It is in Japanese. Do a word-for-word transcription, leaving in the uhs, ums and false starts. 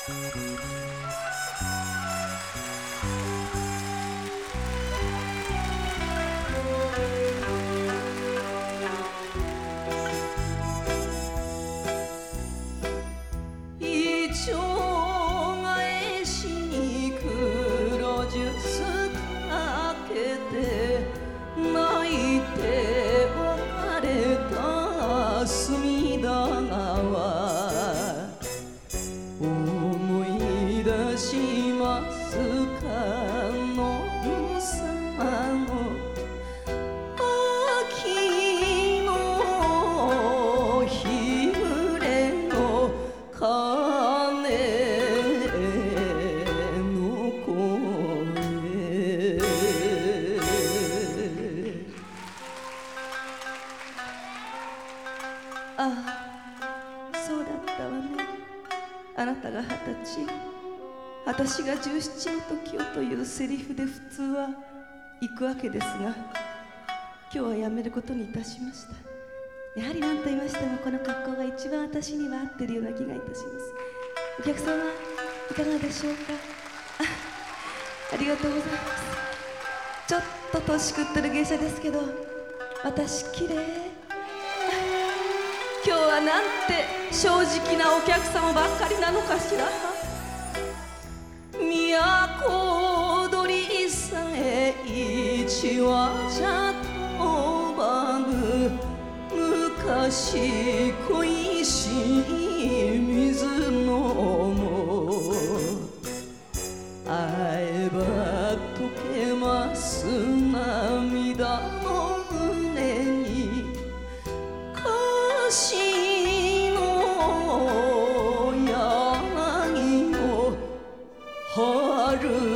隅田川思い出しますかのさの秋の日暮れの鐘の声。ああ、そうだったわね。あなたが二十歳、私が十七の時をというセリフで普通は行くわけですが、今日はやめることにいたしました。やはり何と言いましてもこの格好が一番私には合っているような気がいたします。お客様いかがでしょうか。あ、ありがとうございます。ちょっと年食ってる芸者ですけど、私きれい。今日はなんて正直なお客様ばっかりなのかしら。都鳥りさえ一羽じゃ飛ばぬ昔恋しい水のも会えば溶けます涙の胸にしの柳の春